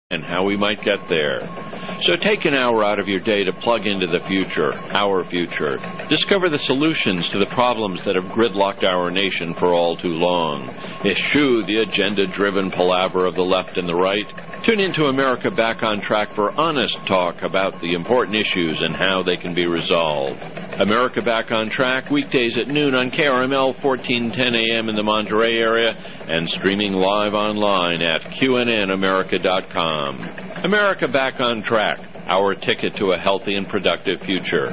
and how we might get there. So take an hour out of your day to plug into the future, our future. Discover the solutions to the problems that have gridlocked our nation for all too long. Eschew the agenda-driven palaver of the left and the right. Tune into America Back on Track for honest talk about the important issues and how they can be resolved. America Back on Track, weekdays at noon on KRML 1410 AM in the Monterey area and streaming live online at QNNAmerica.com. America Back on Track, our ticket to a healthy and productive future.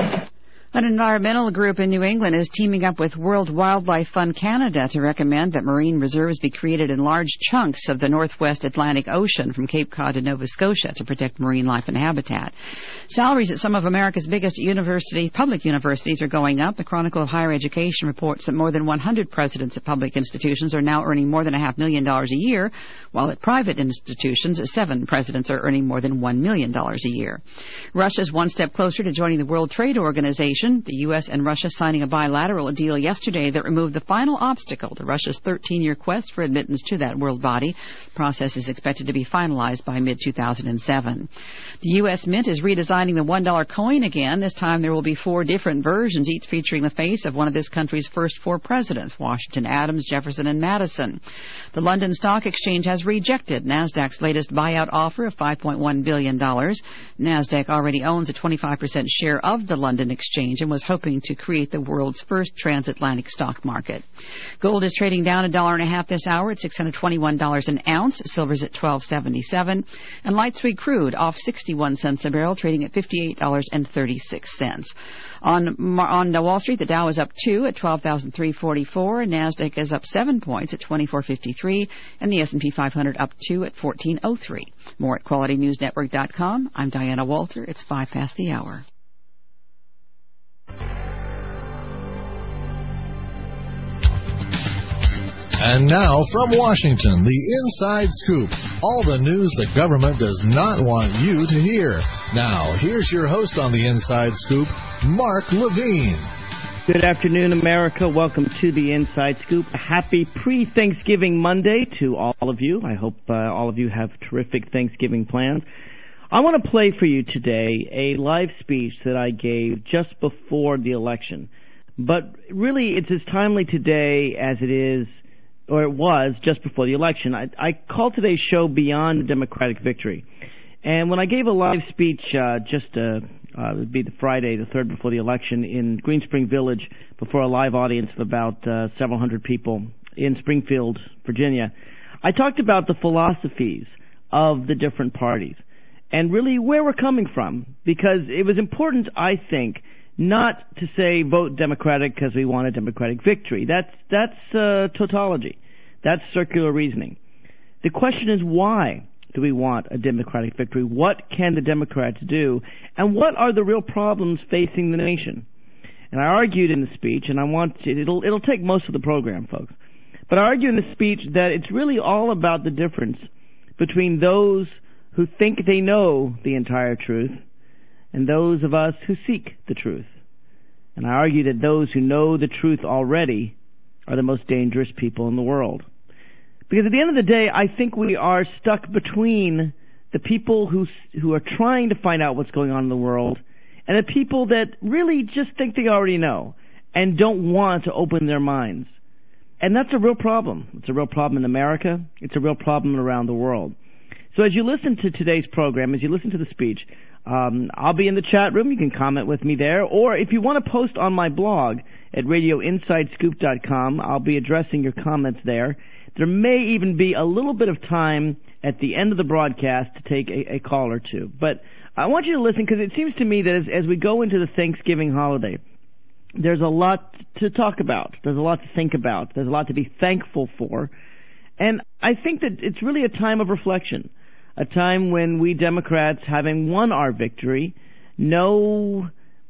An environmental group in New England is teaming up with World Wildlife Fund Canada to recommend that marine reserves be created in large chunks of the northwest Atlantic Ocean from Cape Cod to Nova Scotia to protect marine life and habitat. Salaries at some of America's biggest public universities are going up. The Chronicle of Higher Education reports that more than 100 presidents at public institutions are now earning more than $500,000 a year, while at private institutions, 7 presidents are earning more than $1 million a year. Russia's one step closer to joining the World Trade Organization. The U.S. and Russia signing a bilateral deal yesterday that removed the final obstacle to Russia's 13-year quest for admittance to that world body. The process is expected to be finalized by mid-2007. The U.S. Mint is redesigning the $1 coin again. This time there will be 4 different versions, each featuring the face of one of this country's first 4 presidents, Washington, Adams, Jefferson, and Madison. The London Stock Exchange has rejected NASDAQ's latest buyout offer of $5.1 billion. NASDAQ already owns a 25% share of the London Exchange and was hoping to create the world's first transatlantic stock market. Gold is trading down $1.50 this hour at $621 an ounce. Silver's at $12.77. And light sweet crude off 61 cents a barrel, trading at $58.36. On Wall Street, the Dow is up 2 at 12,344. NASDAQ is up 7 points at 2453. And the S&P 500 up 2 at 1403. More at QualityNewsNetwork.com. I'm Diana Walter. It's 5 past the hour. And now, from Washington, the Inside Scoop. All the news the government does not want you to hear. Now, here's your host on the Inside Scoop, Mark Levine. Good afternoon, America. Welcome to the Inside Scoop. Happy pre-Thanksgiving Monday to all of you. I hope all of you have terrific Thanksgiving plans. I want to play for you today a live speech that I gave just before the election. But really, it's as timely today as it is, or it was, just before the election. I called today's show Beyond the Democratic Victory. And when I gave a live speech it would be the Friday, the third before the election, in Green Spring Village before a live audience of about several hundred people in Springfield, Virginia, I talked about the philosophies of the different parties and really where we're coming from, because it was important, I think, not to say vote Democratic because we want a Democratic victory. That's tautology. That's circular reasoning. The question is, why do we want a Democratic victory? What can the Democrats do? And what are the real problems facing the nation? And I argued in the speech, and it'll take most of the program, folks. But I argue in the speech that it's really all about the difference between those who think they know the entire truth and those of us who seek the truth. And I argue that those who know the truth already are the most dangerous people in the world. Because at the end of the day, I think we are stuck between the people who are trying to find out what's going on in the world and the people that really just think they already know and don't want to open their minds. And that's a real problem. It's a real problem in America. It's a real problem around the world. So as you listen to today's program, as you listen to the speech, I'll be in the chat room. You can comment with me there. Or if you want to post on my blog at radioinsidescoop.com, I'll be addressing your comments there. There may even be a little bit of time at the end of the broadcast to take a call or two. But I want you to listen, because it seems to me that as we go into the Thanksgiving holiday, there's a lot to talk about. There's a lot to think about. There's a lot to be thankful for. And I think that it's really a time of reflection, a time when we Democrats, having won our victory, know,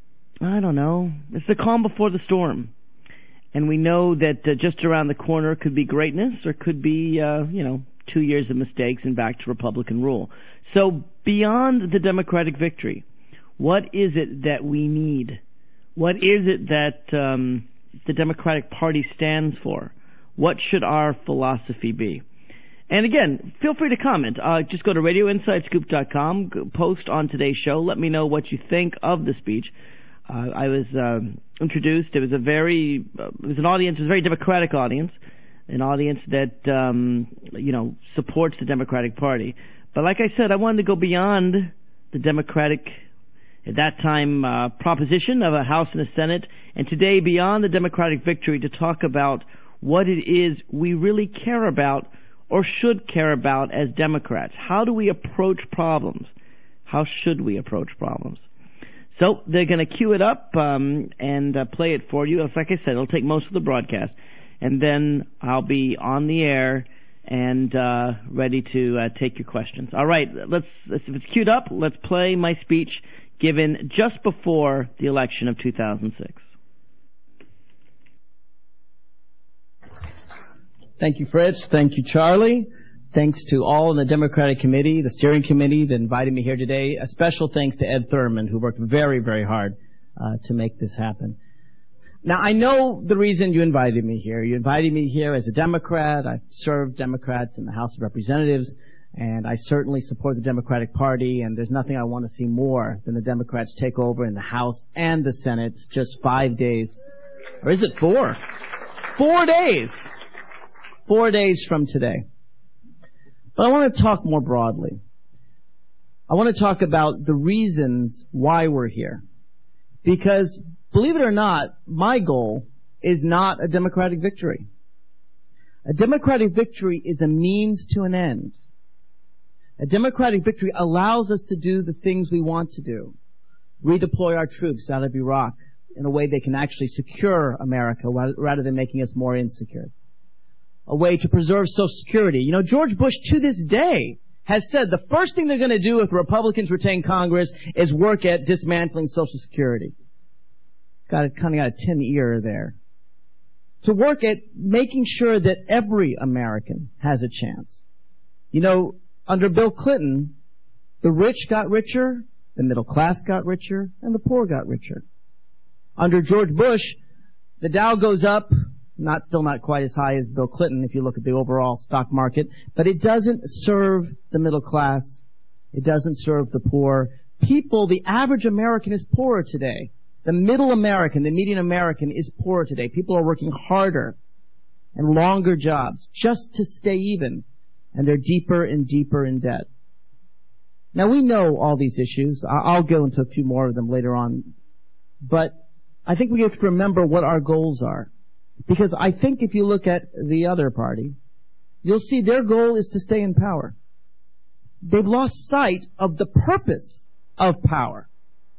it's the calm before the storm. And we know that just around the corner could be greatness, or could be, 2 years of mistakes and back to Republican rule. So beyond the Democratic victory, what is it that we need? What is it that the Democratic Party stands for? What should our philosophy be? And again, feel free to comment. Just go to radioinsidescoop.com, post on today's show. Let me know what you think of the speech. I was introduced. It was a very Democratic audience, an audience that supports the Democratic Party. But like I said, I wanted to go beyond the Democratic, at that time, proposition of a House and a Senate, and today beyond the Democratic victory to talk about what it is we really care about or should care about as Democrats. How do we approach problems? How should we approach problems? So they're going to cue it up and play it for you. Like I said, it'll take most of the broadcast. And then I'll be on the air and ready to take your questions. All right, if it's queued up, let's play my speech given just before the election of 2006. Thank you, Fritz. Thank you, Charlie. Thanks to all in the Democratic Committee, the steering committee that invited me here today. A special thanks to Ed Thurman, who worked very, very hard to make this happen. Now, I know the reason you invited me here. You invited me here as a Democrat. I've served Democrats in the House of Representatives, and I certainly support the Democratic Party, and there's nothing I want to see more than the Democrats take over in the House and the Senate just 5 days. Or is it 4? 4 days! 4 days from today. But I want to talk more broadly. I want to talk about the reasons why we're here. Because, believe it or not, my goal is not a Democratic victory. A Democratic victory is a means to an end. A Democratic victory allows us to do the things we want to do. Redeploy our troops out of Iraq in a way they can actually secure America rather than making us more insecure. A way to preserve Social Security. You know, George Bush to this day has said the first thing they're going to do if the Republicans retain Congress is work at dismantling Social Security. Kind of got a tin ear there. To work at making sure that every American has a chance. You know, under Bill Clinton, the rich got richer, the middle class got richer, and the poor got richer. Under George Bush, the Dow goes up, still not quite as high as Bill Clinton if you look at the overall stock market, but it doesn't serve the middle class. It doesn't serve the poor. People, the average American is poorer today. The middle American, the median American is poorer today. People are working harder and longer jobs just to stay even, and they're deeper and deeper in debt. Now we know all these issues. I'll go into a few more of them later on, but I think we have to remember what our goals are. Because I think if you look at the other party, you'll see their goal is to stay in power. They've lost sight of the purpose of power.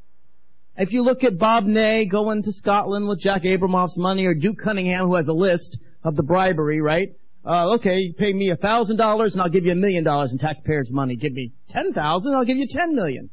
If you look at Bob Ney going to Scotland with Jack Abramoff's money, or Duke Cunningham, who has a list of the bribery, right? Okay, you pay me $1,000 and I'll give you $1 million in taxpayers' money. Give me $10,000, I'll give you $10 million.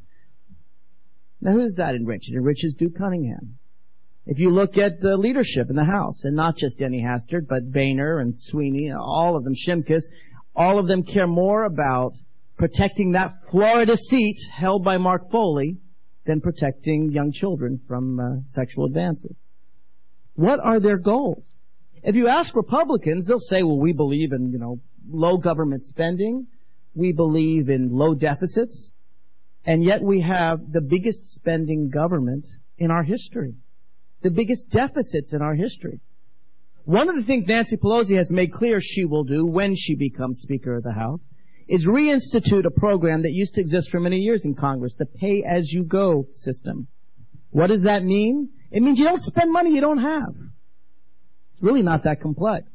Now who does that enrich? It enriches Duke Cunningham. If you look at the leadership in the House, and not just Denny Hastert, but Boehner and Sweeney, all of them, Shimkus, all of them care more about protecting that Florida seat held by Mark Foley than protecting young children from sexual advances. What are their goals? If you ask Republicans, they'll say, well, we believe in, low government spending. We believe in low deficits. And yet we have the biggest spending government in our history. The biggest deficits in our history. One of the things Nancy Pelosi has made clear she will do when she becomes Speaker of the House is reinstitute a program that used to exist for many years in Congress, the pay-as-you-go system. What does that mean? It means you don't spend money you don't have. It's really not that complex.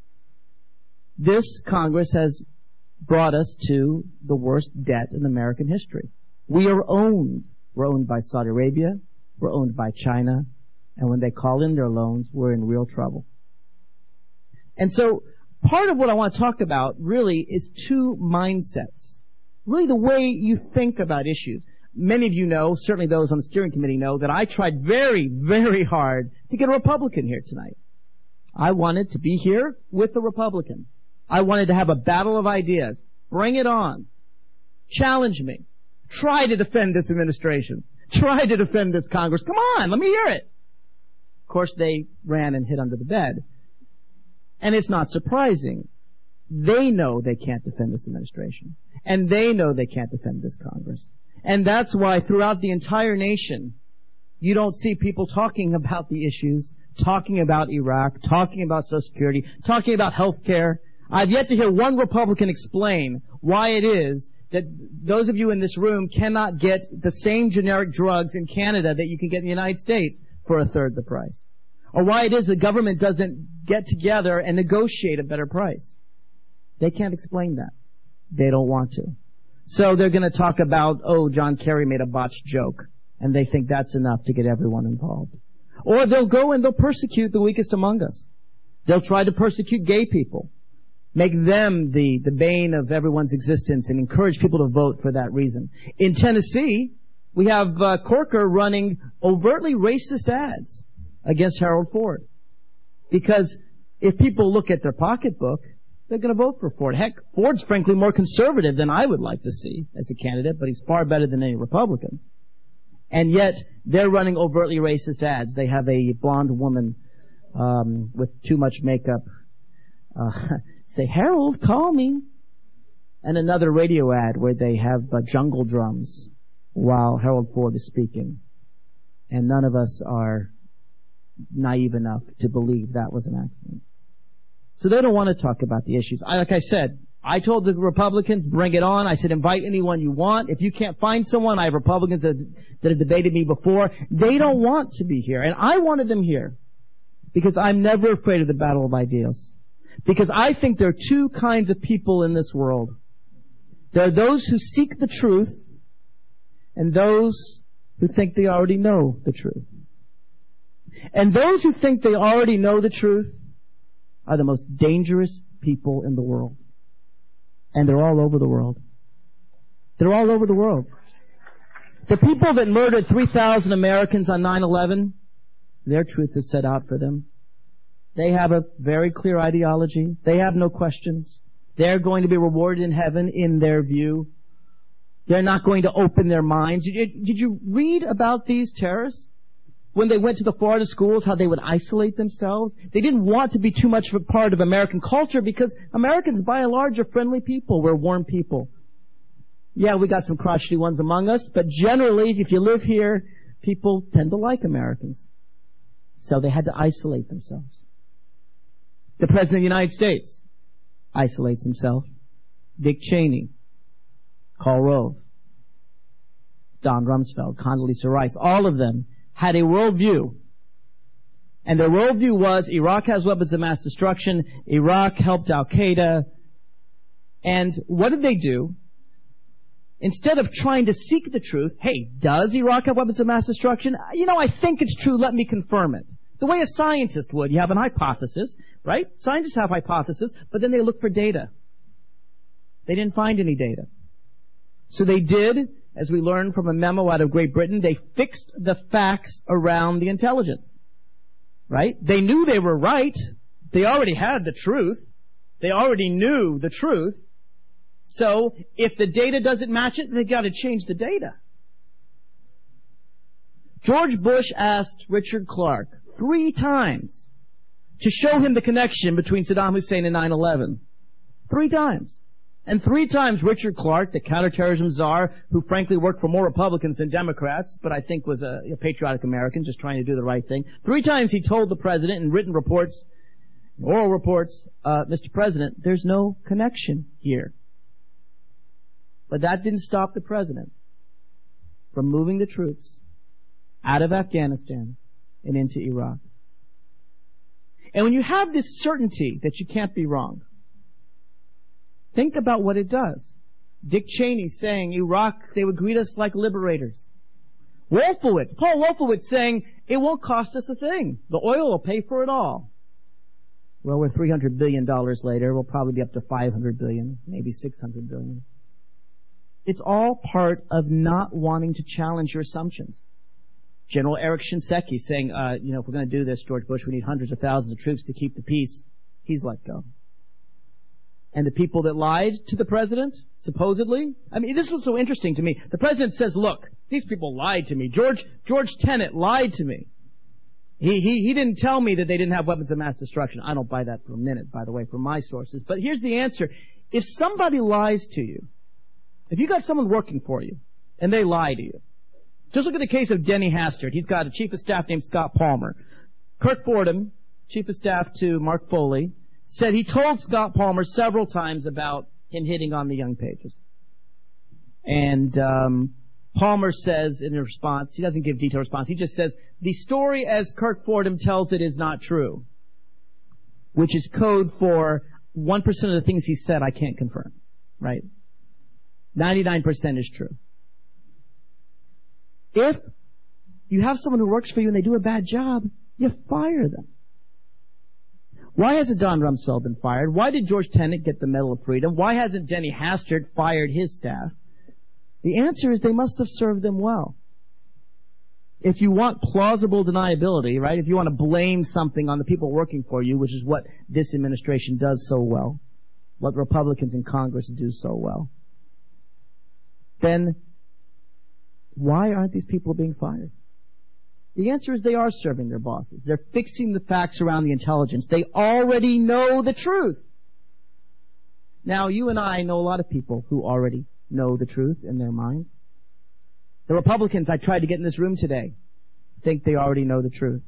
This Congress has brought us to the worst debt in American history. We are owned. We're owned by Saudi Arabia. We're owned by China. And when they call in their loans, we're in real trouble. And so part of what I want to talk about really is two mindsets. Really the way you think about issues. Many of you know, certainly those on the steering committee know, that I tried very, very hard to get a Republican here tonight. I wanted to be here with a Republican. I wanted to have a battle of ideas. Bring it on. Challenge me. Try to defend this administration. Try to defend this Congress. Come on, let me hear it. Of course, they ran and hid under the bed. And it's not surprising. They know they can't defend this administration. And they know they can't defend this Congress. And that's why throughout the entire nation, you don't see people talking about the issues, talking about Iraq, talking about Social Security, talking about health care. I've yet to hear one Republican explain why it is that those of you in this room cannot get the same generic drugs in Canada that you can get in the United States for a third the price. Or why it is the government doesn't get together and negotiate a better price. They can't explain that. They don't want to. So they're going to talk about, oh, John Kerry made a botched joke, and they think that's enough to get everyone involved. Or they'll go and they'll persecute the weakest among us. They'll try to persecute gay people, make them the bane of everyone's existence, and encourage people to vote for that reason. In Tennessee, we have Corker running overtly racist ads against Harold Ford. Because if people look at their pocketbook, they're going to vote for Ford. Heck, Ford's frankly more conservative than I would like to see as a candidate, but he's far better than any Republican. And yet, they're running overtly racist ads. They have a blonde woman with too much makeup say, Harold, call me. And another radio ad where they have jungle drums while Harold Ford is speaking. And none of us are naive enough to believe that was an accident. So they don't want to talk about the issues. Like I said, I told the Republicans, bring it on. I said, invite anyone you want. If you can't find someone, I have Republicans that have debated me before. They don't want to be here. And I wanted them here because I'm never afraid of the battle of ideals. Because I think there are two kinds of people in this world. There are those who seek the truth and those who think they already know the truth. And those who think they already know the truth are the most dangerous people in the world. And they're all over the world. They're all over the world. The people that murdered 3,000 Americans on 9/11, their truth is set out for them. They have a very clear ideology. They have no questions. They're going to be rewarded in heaven in their view. They're not going to open their minds. Did you read about these terrorists? When they went to the Florida schools, how they would isolate themselves. They didn't want to be too much of a part of American culture because Americans, by and large, are friendly people. We're warm people. Yeah, we got some crotchety ones among us, but generally, if you live here, people tend to like Americans. So they had to isolate themselves. The President of the United States isolates himself. Dick Cheney, Karl Rove, Don Rumsfeld, Condoleezza Rice, all of them had a worldview. And their worldview was Iraq has weapons of mass destruction, Iraq helped Al-Qaeda. And what did they do? Instead of trying to seek the truth, hey, does Iraq have weapons of mass destruction? I think it's true, let me confirm it. The way a scientist would. You have an hypothesis, right? Scientists have hypotheses, but then they look for data. They didn't find any data. So they did, as we learned from a memo out of Great Britain, they fixed the facts around the intelligence. Right? They knew they were right. They already had the truth. They already knew the truth. So, if the data doesn't match it, they've got to change the data. George Bush asked Richard Clarke 3 times to show him the connection between Saddam Hussein and 9/11. 3 times. And 3 times Richard Clarke, the counterterrorism czar, who frankly worked for more Republicans than Democrats, but I think was a patriotic American just trying to do the right thing. 3 times he told the president in written reports, oral reports, Mr. President, there's no connection here. But that didn't stop the president from moving the troops out of Afghanistan and into Iraq. And when you have this certainty that you can't be wrong, think about what it does. Dick Cheney saying Iraq, they would greet us like liberators. Paul Wolfowitz saying it won't cost us a thing. The oil will pay for it all. Well, we're $300 billion later. We'll probably be up to $500 billion, maybe $600 billion. It's all part of not wanting to challenge your assumptions. General Eric Shinseki saying, if we're going to do this, George Bush, we need hundreds of thousands of troops to keep the peace. He's let go. And the people that lied to the president, supposedly, this was so interesting to me. The president says, look, these people lied to me. George Tenet lied to me. He didn't tell me that they didn't have weapons of mass destruction. I don't buy that for a minute, by the way, from my sources. But here's the answer. If somebody lies to you, if you got someone working for you, and they lie to you, just look at the case of Denny Hastert. He's got a chief of staff named Scott Palmer. Kirk Fordham, chief of staff to Mark Foley, said he told Scott Palmer several times about him hitting on the young pages. And Palmer says in response, he doesn't give detailed response, he just says, the story as Kirk Fordham tells it is not true, which is code for 1% of the things he said I can't confirm, right? 99% is true. If you have someone who works for you and they do a bad job, you fire them. Why hasn't Don Rumsfeld been fired? Why did George Tenet get the Medal of Freedom? Why hasn't Denny Hastert fired his staff? The answer is they must have served them well. If you want plausible deniability, right, if you want to blame something on the people working for you, which is what this administration does so well, what Republicans in Congress do so well, then why aren't these people being fired? The answer is they are serving their bosses. They're fixing the facts around the intelligence. They already know the truth. Now, you and I know a lot of people who already know the truth in their mind. The Republicans I tried to get in this room today think they already know the truth.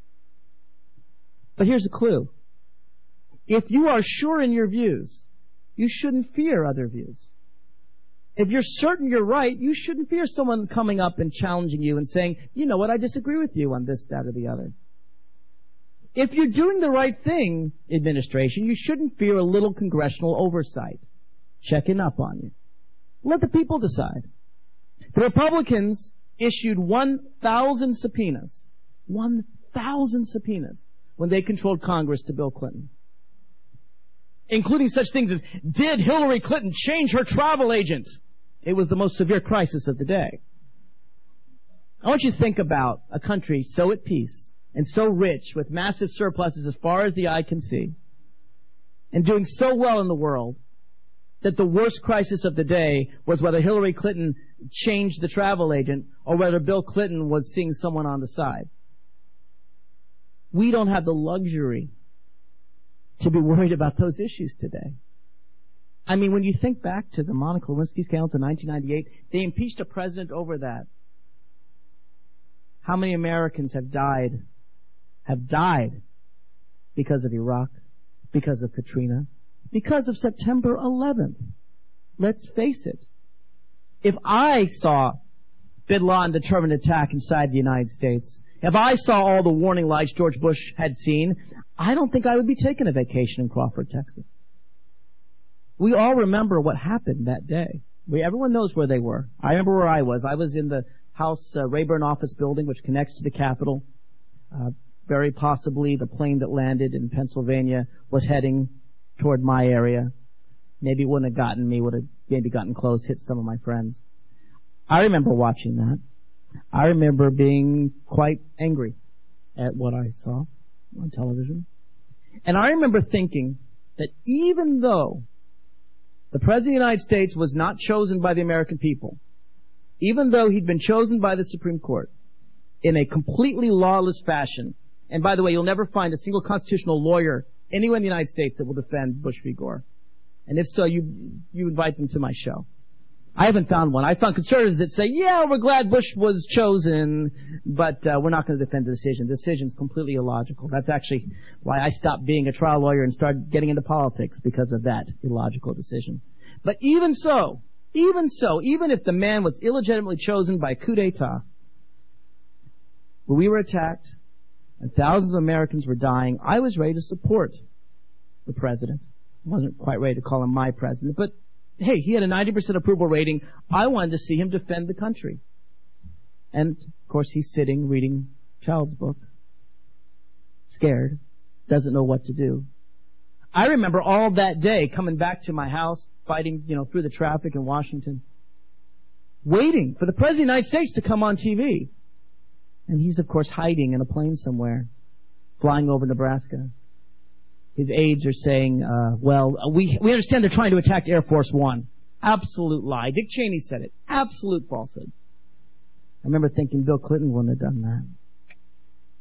But here's a clue. If you are sure in your views, you shouldn't fear other views. If you're certain you're right, you shouldn't fear someone coming up and challenging you and saying, you know what, I disagree with you on this, that, or the other. If you're doing the right thing, administration, you shouldn't fear a little congressional oversight checking up on you. Let the people decide. The Republicans issued 1,000 subpoenas. 1,000 subpoenas when they controlled Congress to Bill Clinton. Including such things as, did Hillary Clinton change her travel agent? It was the most severe crisis of the day. I want you to think about a country so at peace and so rich with massive surpluses as far as the eye can see and doing so well in the world that the worst crisis of the day was whether Hillary Clinton changed the travel agent or whether Bill Clinton was seeing someone on the side. We don't have the luxury to be worried about those issues today. I mean, when you think back to the Monica Lewinsky scandal in 1998, they impeached a president over that. How many Americans have died because of Iraq, because of Katrina, because of September 11th? Let's face it. If I saw bin Laden determined attack inside the United States, if I saw all the warning lights George Bush had seen, I don't think I would be taking a vacation in Crawford, Texas. We all remember what happened that day. Everyone knows where they were. I remember where I was. I was in the House Rayburn office building, which connects to the Capitol. Very possibly the plane that landed in Pennsylvania was heading toward my area. Maybe it wouldn't have gotten me, would have maybe gotten close, hit some of my friends. I remember watching that. I remember being quite angry at what I saw on television. And I remember thinking that even though the President of the United States was not chosen by the American people, even though he'd been chosen by the Supreme Court in a completely lawless fashion, and by the way, you'll never find a single constitutional lawyer anywhere in the United States that will defend Bush v. Gore. And if so, you invite them to my show. I haven't found one. I found conservatives that say, yeah, we're glad Bush was chosen, but we're not going to defend the decision. The decision's completely illogical. That's actually why I stopped being a trial lawyer and started getting into politics, because of that illogical decision. But even if the man was illegitimately chosen by coup d'etat, when we were attacked and thousands of Americans were dying, I was ready to support the president. I wasn't quite ready to call him my president, but hey, he had a 90% approval rating. I wanted to see him defend the country. And, of course, he's sitting reading Child's book, scared, doesn't know what to do. I remember all that day coming back to my house, fighting, through the traffic in Washington, waiting for the President of the United States to come on TV. And he's, of course, hiding in a plane somewhere, flying over Nebraska. His aides are saying, we understand they're trying to attack Air Force One. Absolute lie. Dick Cheney said it. Absolute falsehood. I remember thinking Bill Clinton wouldn't have done that.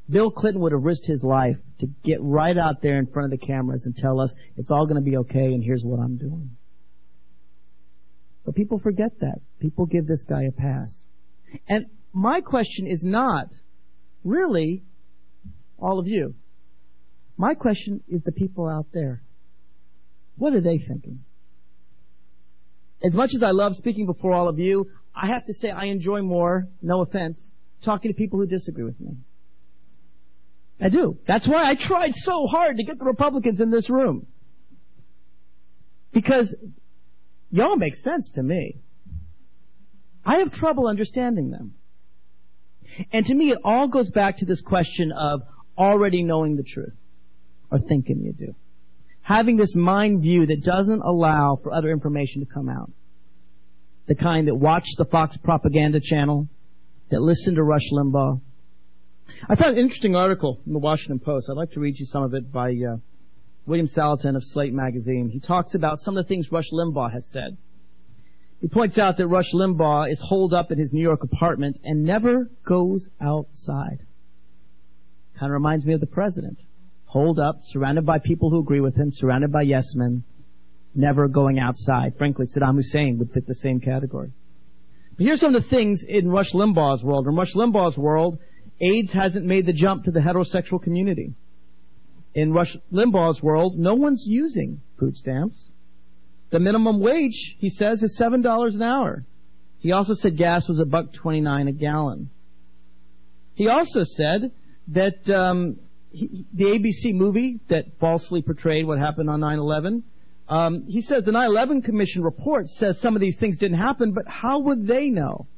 Bill Clinton would have risked his life to get right out there in front of the cameras and tell us it's all going to be okay and here's what I'm doing. But people forget that. People give this guy a pass. And my question is not really all of you. My question is the people out there. What are they thinking? As much as I love speaking before all of you, I have to say I enjoy more, no offense, talking to people who disagree with me. I do. That's why I tried so hard to get the Republicans in this room. Because y'all make sense to me. I have trouble understanding them. And to me, it all goes back to this question of already knowing the truth, or thinking you do. Having this mind view that doesn't allow for other information to come out. The kind that watch the Fox propaganda channel, that listen to Rush Limbaugh. I found an interesting article in the Washington Post. I'd like to read you some of it by William Salatin of Slate magazine. He talks about some of the things Rush Limbaugh has said. He points out that Rush Limbaugh is holed up in his New York apartment and never goes outside. Kind of reminds me of the president. Holed up, surrounded by people who agree with him, surrounded by yes men, never going outside. Frankly, Saddam Hussein would fit the same category. But here's some of the things in Rush Limbaugh's world. In Rush Limbaugh's world, AIDS hasn't made the jump to the heterosexual community. In Rush Limbaugh's world, no one's using food stamps. The minimum wage, he says, is $7 an hour. He also said gas was $1.29 a gallon. He also said that the ABC movie that falsely portrayed what happened on 9/11, he says the 9/11 Commission report says some of these things didn't happen, but how would they know?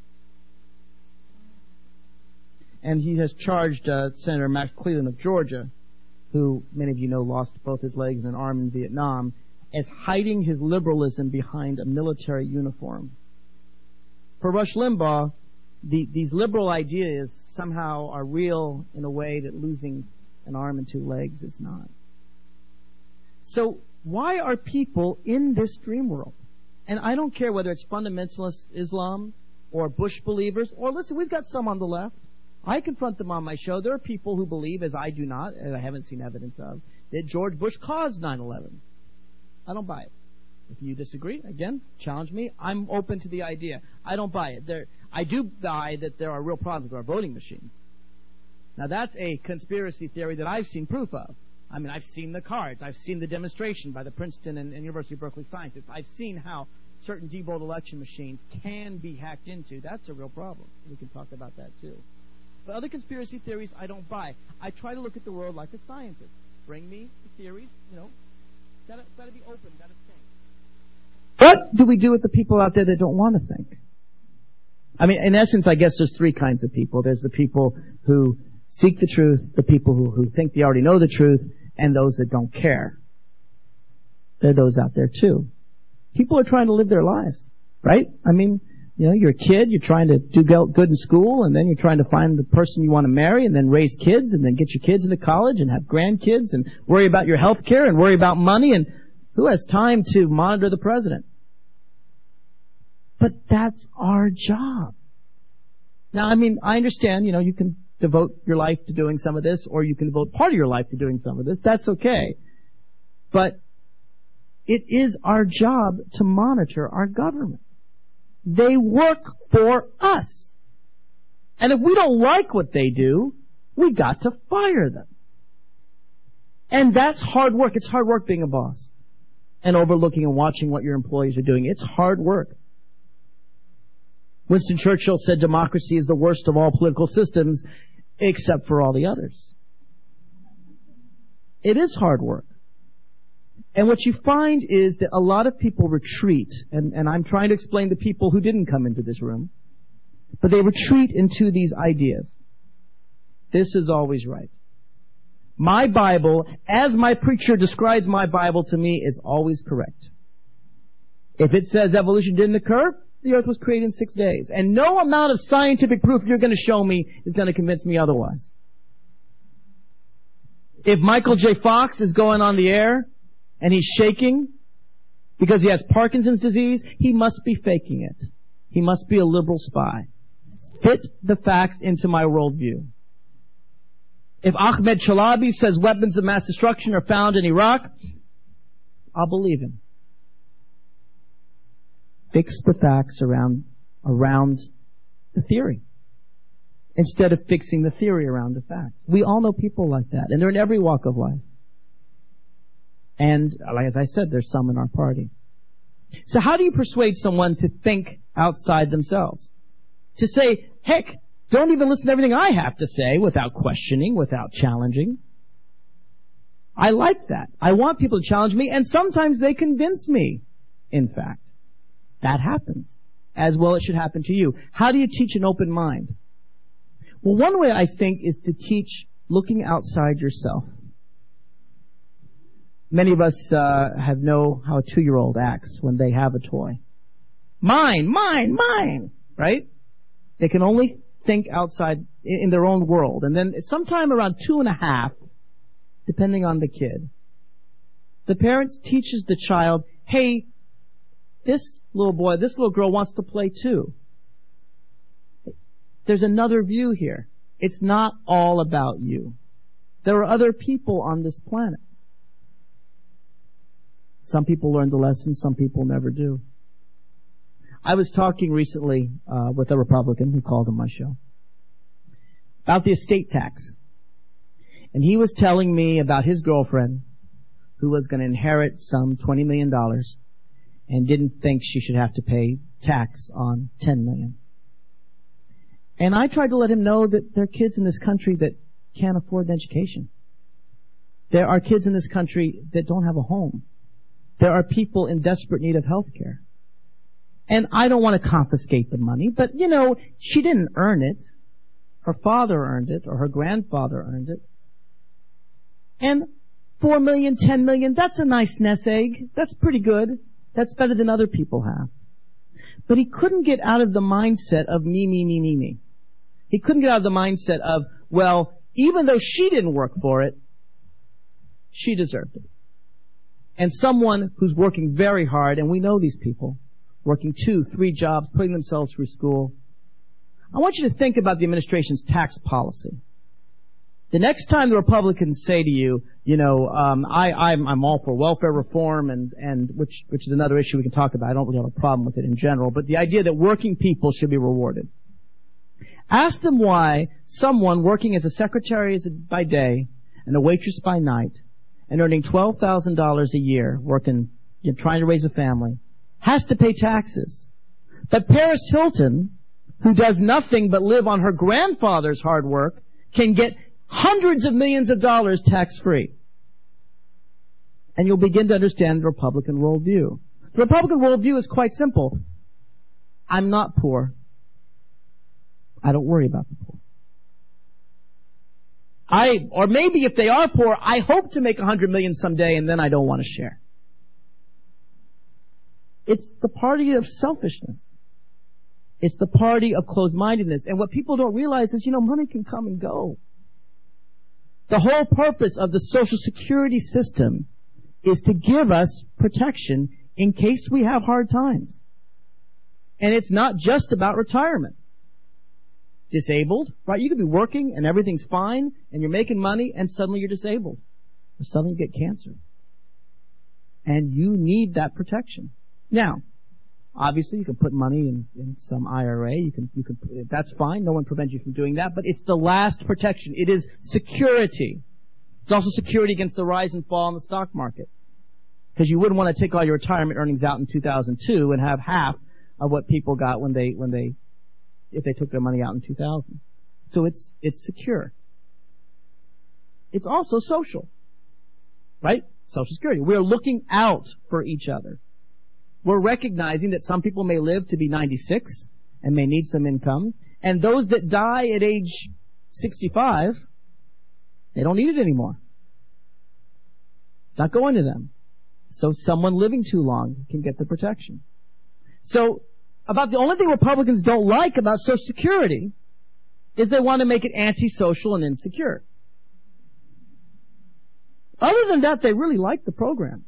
And he has charged Senator Max Cleland of Georgia, who many of you know lost both his legs and an arm in Vietnam, as hiding his liberalism behind a military uniform. For Rush Limbaugh, these liberal ideas somehow are real in a way that losing an arm and two legs is not. So why are people in this dream world? And I don't care whether it's fundamentalist Islam or Bush believers, or listen, we've got some on the left. I confront them on my show. There are people who believe, as I do not, and I haven't seen evidence of, that George Bush caused 9/11. I don't buy it. If you disagree, again, challenge me. I'm open to the idea. I don't buy it. I do buy that there are real problems with our voting machines. Now, that's a conspiracy theory that I've seen proof of. I mean, I've seen the cards. I've seen the demonstration by the Princeton and University of Berkeley scientists. I've seen how certain devote election machines can be hacked into. That's a real problem. We can talk about that, too. But other conspiracy theories, I don't buy. I try to look at the world like a scientist. Bring me the theories, got to be open, got to think. What do we do with the people out there that don't want to think? I mean, in essence, I guess there's three kinds of people. There's the people who seek the truth, the people who think they already know the truth, and those that don't care. There are those out there, too. People are trying to live their lives, right? I mean, you're a kid, you're trying to do good in school, and then you're trying to find the person you want to marry, and then raise kids, and then get your kids into college, and have grandkids, and worry about your health care, and worry about money, and who has time to monitor the president? But that's our job. Now, I mean, I understand, you can devote your life to doing some of this, or you can devote part of your life to doing some of this. That's okay. But it is our job to monitor our government. They work for us. And if we don't like what they do, we got to fire them. And that's hard work. It's hard work being a boss and overlooking and watching what your employees are doing. It's hard work. Winston Churchill said democracy is the worst of all political systems except for all the others. It is hard work. And what you find is that a lot of people retreat, and I'm trying to explain to people who didn't come into this room, but they retreat into these ideas. This is always right. My Bible, as my preacher describes my Bible to me, is always correct. If it says evolution didn't occur, the earth was created in 6 days. And no amount of scientific proof you're going to show me is going to convince me otherwise. If Michael J. Fox is going on the air and he's shaking because he has Parkinson's disease, he must be faking it. He must be a liberal spy. Fit the facts into my worldview. If Ahmed Chalabi says weapons of mass destruction are found in Iraq, I'll believe him. Fix the facts around the theory instead of fixing the theory around the facts. We all know people like that, and they're in every walk of life. And, as I said, there's some in our party. So how do you persuade someone to think outside themselves? To say, heck, don't even listen to everything I have to say without questioning, without challenging. I like that. I want people to challenge me, and sometimes they convince me, in fact. That happens. As well it should happen to you. How do you teach an open mind? Well, one way I think is to teach looking outside yourself. Many of us know how a 2-year-old acts when they have a toy. Mine, mine, mine, right? They can only think outside in their own world. And then sometime around 2.5, depending on the kid, the parent teaches the child, hey, this little boy, this little girl wants to play too. There's another view here. It's not all about you. There are other people on this planet. Some people learn the lesson, some people never do. I was talking recently with a Republican who called on my show about the estate tax. And he was telling me about his girlfriend who was going to inherit some $20 million and didn't think she should have to pay tax on $10 million. And I tried to let him know that there are kids in this country that can't afford an education. There are kids in this country that don't have a home. There are people in desperate need of health care. And I don't want to confiscate the money, but, she didn't earn it. Her father earned it, or her grandfather earned it. And $4 million, $10 million, that's a nice nest egg. That's pretty good. That's better than other people have. But he couldn't get out of the mindset of me, me, me, me, me. He couldn't get out of the mindset of, well, even though she didn't work for it, she deserved it. And someone who's working very hard, and we know these people, working 2, 3 jobs, putting themselves through school. I want you to think about the administration's tax policy. The next time the Republicans say to you, I'm all for welfare reform, and which is another issue we can talk about. I don't really have a problem with it in general, but the idea that working people should be rewarded. Ask them why someone working as a secretary by day and a waitress by night and earning $12,000 a year, working, trying to raise a family, has to pay taxes. But Paris Hilton, who does nothing but live on her grandfather's hard work, can get hundreds of millions of dollars tax-free. And you'll begin to understand the Republican worldview. The Republican worldview is quite simple. I'm not poor. I don't worry about the poor. Or maybe if they are poor, I hope to make $100 million someday, and then I don't want to share. It's the party of selfishness. It's the party of closed-mindedness. And what people don't realize is, money can come and go. The whole purpose of the Social Security system is to give us protection in case we have hard times. And it's not just about retirement. Disabled, right? You could be working and everything's fine and you're making money and suddenly you're disabled. Or suddenly you get cancer. And you need that protection. Now, obviously you can put money in some IRA. You can, that's fine. No one prevents you from doing that. But it's the last protection. It is security. It's also security against the rise and fall in the stock market. Because you wouldn't want to take all your retirement earnings out in 2002 and have half of what people got if they took their money out in 2000. So it's secure. It's also social. Right? Social Security. We're looking out for each other. We're recognizing that some people may live to be 96 and may need some income. And those that die at age 65, they don't need it anymore. It's not going to them. So someone living too long can get the protection. So about the only thing Republicans don't like about Social Security is they want to make it antisocial and insecure. Other than that, they really like the program.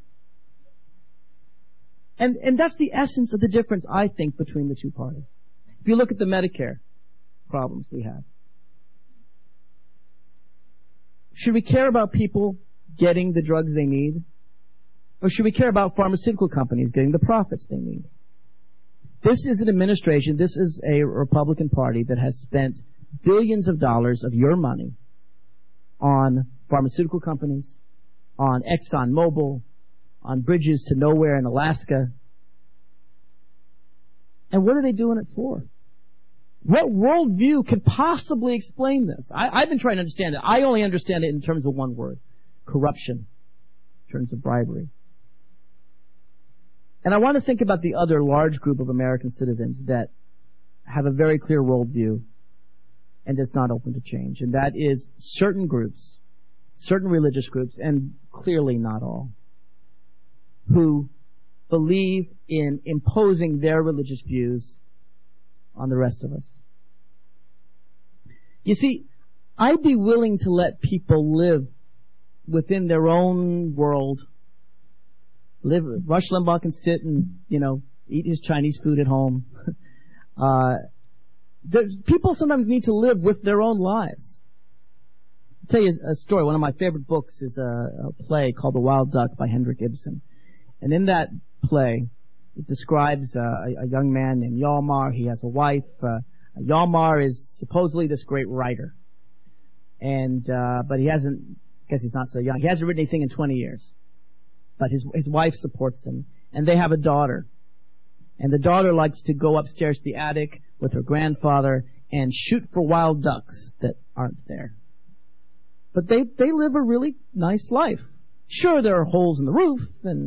And that's the essence of the difference, I think, between the two parties. If you look at the Medicare problems we have, Should we care about people getting the drugs they need? Or should we care about pharmaceutical companies getting the profits they need? This is an administration, this is a Republican Party that has spent billions of dollars of your money on pharmaceutical companies, on ExxonMobil, on bridges to nowhere in Alaska. And what are they doing it for? What worldview could possibly explain this? I've been trying to understand it. I only understand it in terms of one word: corruption, in terms of bribery. And I want to think about the other large group of American citizens that have a very clear worldview and that's not open to change. And that is certain groups, certain religious groups, and clearly not all, who believe in imposing their religious views on the rest of us. You see, I'd be willing to let people live within their own world. Rush Limbaugh can sit and, eat his Chinese food at home. People sometimes need to live with their own lives. I'll tell you a story. One of my favorite books is a play called The Wild Duck by Henrik Ibsen. And in that play, it describes a young man named Hjalmar. He has a wife. Hjalmar is supposedly this great writer. But he hasn't, I guess he's not so young. He hasn't written anything in 20 years. But his wife supports him. And they have a daughter. And the daughter likes to go upstairs to the attic with her grandfather and shoot for wild ducks that aren't there. But they live a really nice life. Sure, there are holes in the roof,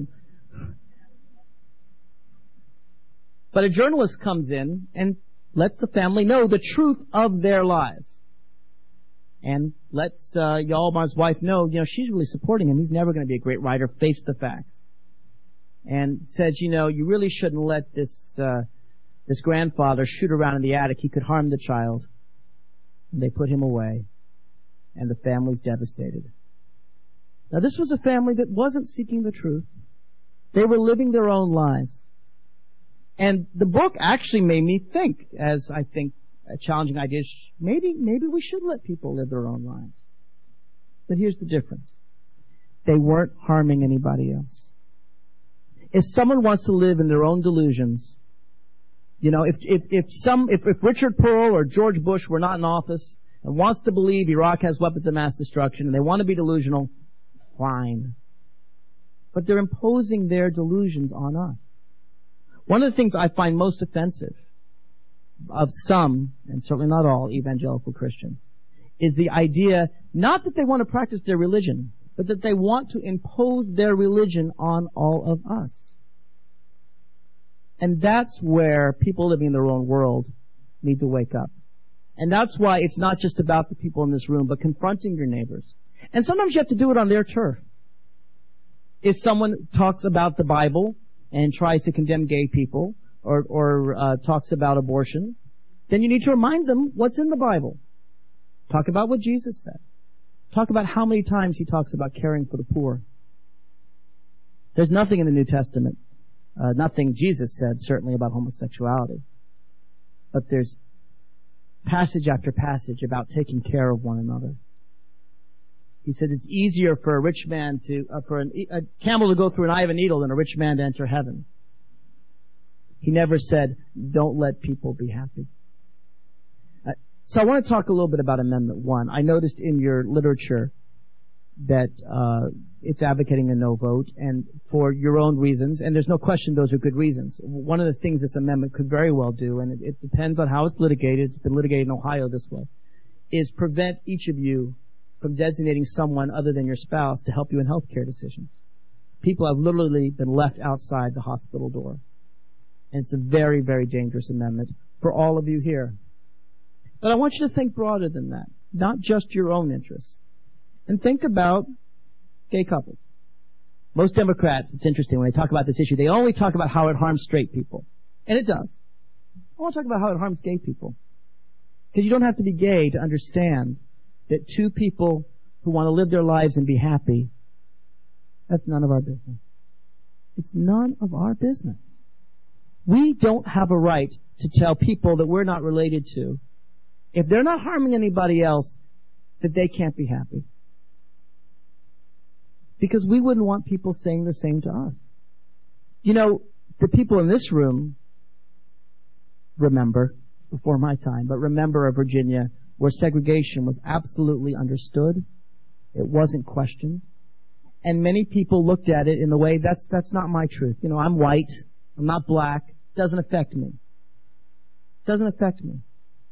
but a journalist comes in and lets the family know the truth of their lives. And lets Hjalmar's wife know, she's really supporting him. He's never going to be a great writer. Face the facts. And says, you really shouldn't let this grandfather shoot around in the attic. He could harm the child. And they put him away. And the family's devastated. Now, this was a family that wasn't seeking the truth. They were living their own lives. And the book actually made me think, as I think a challenging idea is, maybe we should let people live their own lives. But here's the difference. They weren't harming anybody else. If someone wants to live in their own delusions, if Richard Pearl or George Bush were not in office and wants to believe Iraq has weapons of mass destruction and they want to be delusional, fine. But they're imposing their delusions on us. One of the things I find most offensive of some, and certainly not all, evangelical Christians, is the idea not that they want to practice their religion, but that they want to impose their religion on all of us. And that's where people living in their own world need to wake up. And that's why it's not just about the people in this room, but confronting your neighbors. And sometimes you have to do it on their turf. If someone talks about the Bible and tries to condemn gay people, or talks about abortion, then you need to remind them what's in the Bible. Talk about what Jesus said. Talk about how many times he talks about caring for the poor. There's nothing in the New Testament, nothing Jesus said, certainly, about homosexuality. But there's passage after passage about taking care of one another. He said it's easier for a rich man for a camel to go through an eye of a needle than a rich man to enter heaven. He never said, don't let people be happy. So I want to talk a little bit about Amendment 1. I noticed in your literature that it's advocating a no vote, and for your own reasons, and there's no question those are good reasons. One of the things this amendment could very well do, and it depends on how it's litigated, it's been litigated in Ohio this way, is prevent each of you from designating someone other than your spouse to help you in health care decisions. People have literally been left outside the hospital door. And it's a very, very dangerous amendment for all of you here. But I want you to think broader than that, not just your own interests. And think about gay couples. Most Democrats, it's interesting, when they talk about this issue, they only talk about how it harms straight people. And it does. I want to talk about how it harms gay people. Because you don't have to be gay to understand that two people who want to live their lives and be happy, that's none of our business. It's none of our business. We don't have a right to tell people that we're not related to, if they're not harming anybody else, that they can't be happy. because we wouldn't want people saying the same to us. You know, the people in this room remember, before my time, but remember a Virginia where segregation was absolutely understood. It wasn't questioned. And many people looked at it in the way, that's not my truth. You know, I'm white. I'm not black. Doesn't affect me. Doesn't affect me.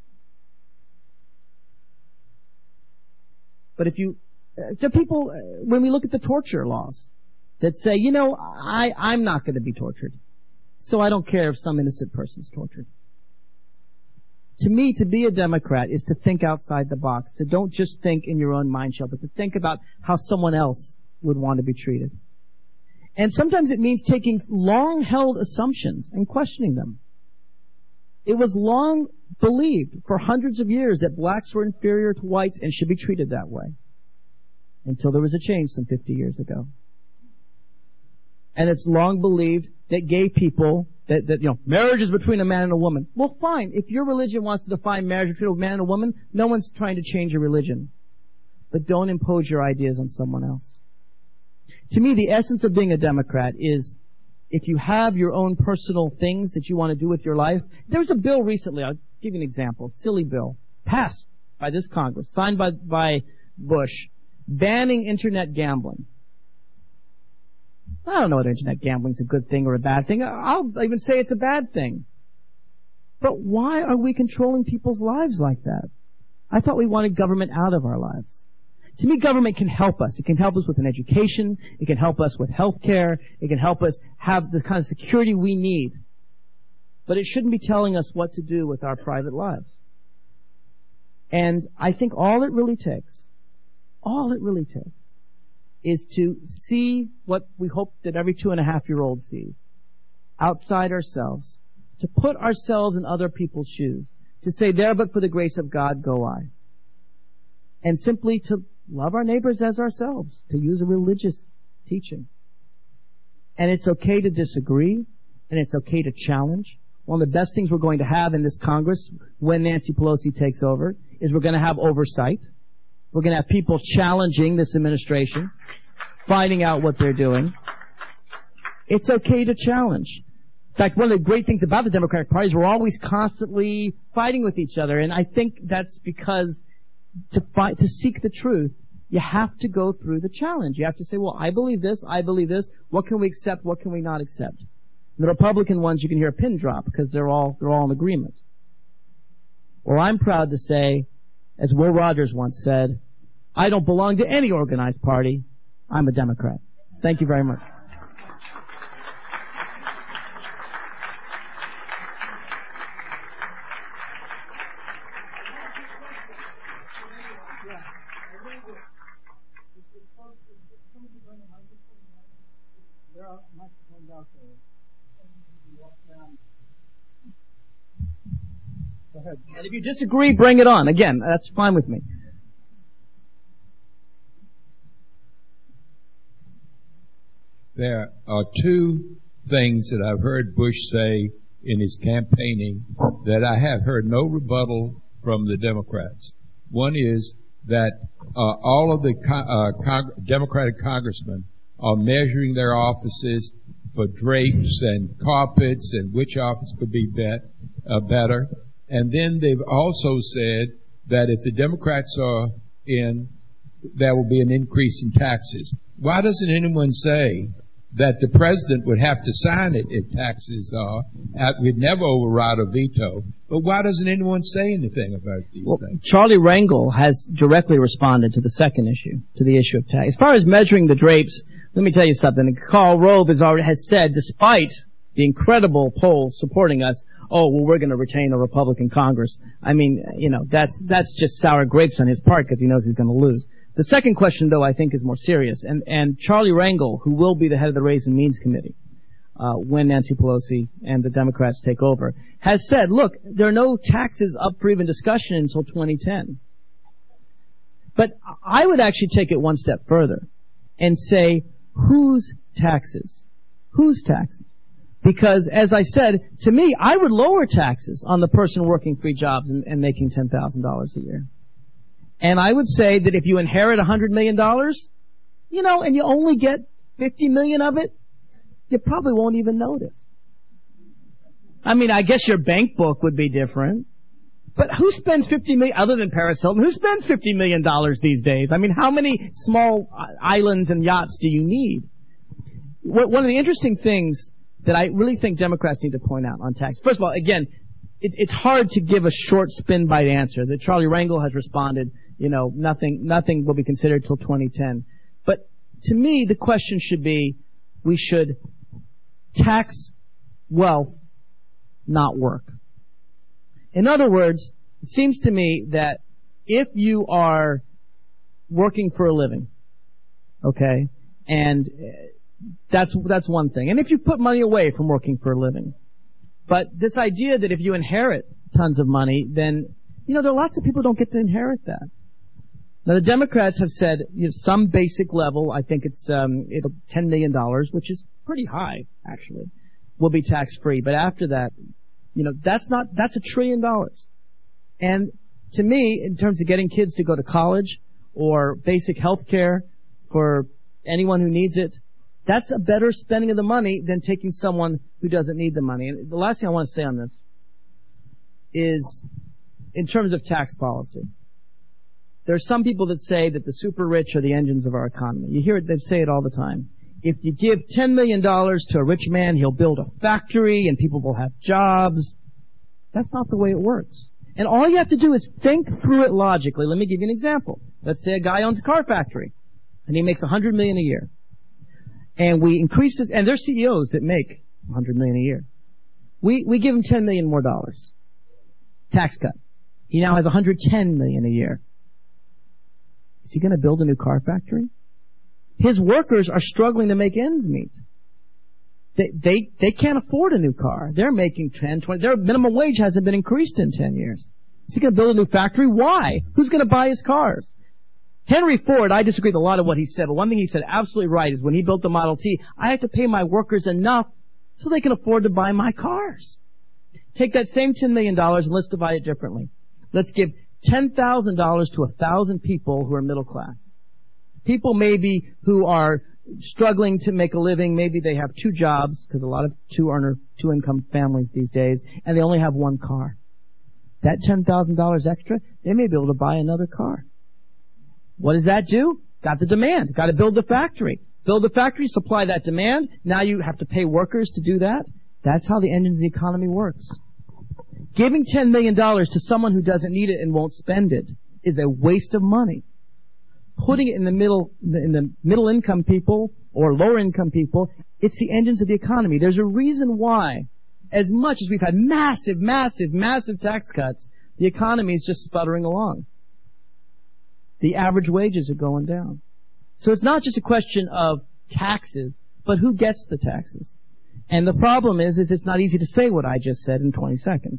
But if you, to people, when we look at the torture laws that say, you know, I'm not going to be tortured, so I don't care if some innocent person's tortured. To me, to be a Democrat is to think outside the box, to don't just think in your own mind shell, but to think about how someone else would want to be treated. And sometimes it means taking long-held assumptions and questioning them. It was long believed for hundreds of years that blacks were inferior to whites and should be treated that way. Until there was a change some 50 years ago. And it's long believed that gay people, that you know, marriage is between a man and a woman. Well, fine. If your religion wants to define marriage between a man and a woman, no one's trying to change your religion. But don't impose your ideas on someone else. To me, the essence of being a Democrat is if you have your own personal things that you want to do with your life. There was a bill recently, I'll give you an example, silly bill, passed by this Congress, signed by Bush, banning internet gambling. I don't know whether internet gambling is a good thing or a bad thing. I'll even say it's a bad thing. But why are we controlling people's lives like that? I thought we wanted government out of our lives. To me, government can help us. It can help us with an education. It can help us with health care. It can help us have the kind of security we need. But it shouldn't be telling us what to do with our private lives. And I think all it really takes is to see what we hope that every 2.5-year-old sees outside ourselves, to put ourselves in other people's shoes, to say, there but for the grace of God go I. And simply to love our neighbors as ourselves, to use a religious teaching. And it's okay to disagree, and it's okay to challenge. One of the best things we're going to have in this Congress when Nancy Pelosi takes over is we're going to have oversight. We're going to have people challenging this administration, finding out what they're doing. It's okay to challenge. In fact, one of the great things about the Democratic Party is we're always constantly fighting with each other, and I think that's because to seek the truth, you have to go through the challenge. You have to say, well, I believe this, what can we accept, what can we not accept? The Republican ones, you can hear a pin drop because they're all in agreement. Well, I'm proud to say, as Will Rogers once said, I don't belong to any organized party. I'm a Democrat. Thank you very much. And if you disagree, bring it on. Again, that's fine with me. There are two things that I've heard Bush say in his campaigning that I have heard no rebuttal from the Democrats. One is that all of the Democratic congressmen are measuring their offices for drapes and carpets and which office could be better. And then they've also said that if the Democrats are in, there will be an increase in taxes. Why doesn't anyone say that the president would have to sign it if taxes are? We'd never override a veto. But why doesn't anyone say anything about these things? Charlie Rangel has directly responded to the second issue, to the issue of tax. As far as measuring the drapes, let me tell you something. Karl Rove has said, despite the incredible polls supporting us, oh, well, we're going to retain a Republican Congress. I mean, you know, that's just sour grapes on his part because he knows he's going to lose. The second question, though, I think is more serious. And Charlie Rangel, who will be the head of the Ways and Means Committee when Nancy Pelosi and the Democrats take over, has said, look, there are no taxes up for even discussion until 2010. But I would actually take it one step further and say, whose taxes? Whose taxes? Because, as I said, to me, I would lower taxes on the person working 3 jobs and making $10,000 a year. And I would say that if you inherit $100 million, and you only get 50 million of it, you probably won't even notice. I mean, I guess your bank book would be different. But who spends $50 million, other than Paris Hilton, who spends $50 million these days? I mean, how many small islands and yachts do you need? One of the interesting things that I really think Democrats need to point out on tax, first of all, again, it's hard to give a short spin bite answer. That Charlie Rangel has responded, nothing will be considered till 2010. But to me, the question should be, we should tax wealth, not work. In other words, it seems to me that if you are working for a living, okay, and that's one thing. And if you put money away from working for a living. But this idea that if you inherit tons of money, then, there are lots of people who don't get to inherit that. Now, the Democrats have said some basic level, I think it's $10 million, which is pretty high, actually, will be tax-free. But after that, that's $1 trillion. And to me, in terms of getting kids to go to college or basic health care for anyone who needs it, that's a better spending of the money than taking someone who doesn't need the money. And the last thing I want to say on this is, in terms of tax policy, there are some people that say that the super rich are the engines of our economy. You hear it, they say it all the time. If you give $10 million to a rich man, he'll build a factory and people will have jobs. That's not the way it works. And all you have to do is think through it logically. Let me give you an example. Let's say a guy owns a car factory and he makes $100 million a year. And we increase this, and there's CEOs that make $100 million a year. We give him $10 million more dollars. Tax cut. He now has $110 million a year. Is he going to build a new car factory? His workers are struggling to make ends meet. They can't afford a new car. They're making 10, 20, their minimum wage hasn't been increased in 10 years. Is he going to build a new factory? Why? Who's going to buy his cars? Henry Ford, I disagree with a lot of what he said, but one thing he said absolutely right is when he built the Model T, I have to pay my workers enough so they can afford to buy my cars. Take that same $10 million and let's divide it differently. Let's give $10,000 to 1,000 people who are middle class. People maybe who are struggling to make a living, maybe they have 2 jobs, because a lot of two-income families these days, and they only have 1 car. That $10,000 extra, they may be able to buy another car. What does that do? Got the demand. Got to build the factory. Build the factory, supply that demand. Now you have to pay workers to do that. That's how the engine of the economy works. Giving $10 million to someone who doesn't need it and won't spend it is a waste of money. Putting it in the middle income people or lower income people, it's the engines of the economy. There's a reason why, as much as we've had massive tax cuts, the economy is just sputtering along. The average wages are going down. So it's not just a question of taxes, but who gets the taxes. And the problem is it's not easy to say what I just said in 20 seconds.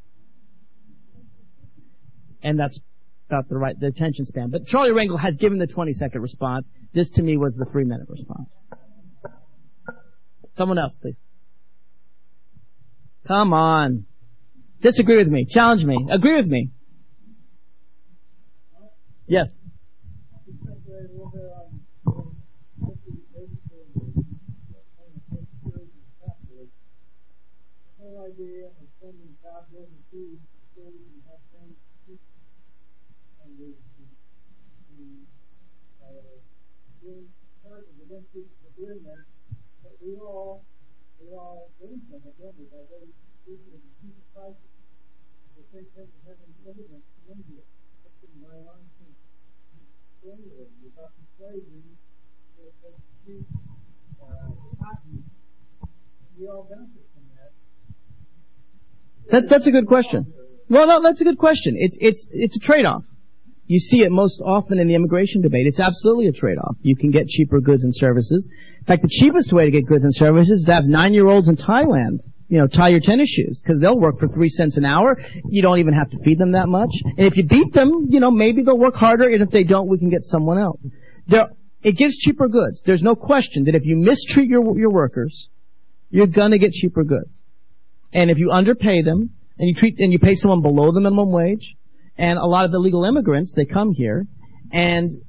And that's about the attention span. But Charlie Rangel has given the 20-second response. This, to me, was the 3-minute response. Someone else, please. Come on. Disagree with me. Challenge me. Agree with me. Yes. That's a good question. Well, no, that's a good question. It's a trade-off. You see it most often in the immigration debate. It's absolutely a trade-off. You can get cheaper goods and services. In fact, the cheapest way to get goods and services is to have 9-year-olds in Thailand, tie your tennis shoes, because they'll work for 3 cents an hour. You don't even have to feed them that much. And if you beat them, maybe they'll work harder, and if they don't, we can get someone else. It gives cheaper goods. There's no question that if you mistreat your workers, you're gonna get cheaper goods. And if you underpay them, and you pay someone below the minimum wage, and a lot of illegal immigrants, they come here, and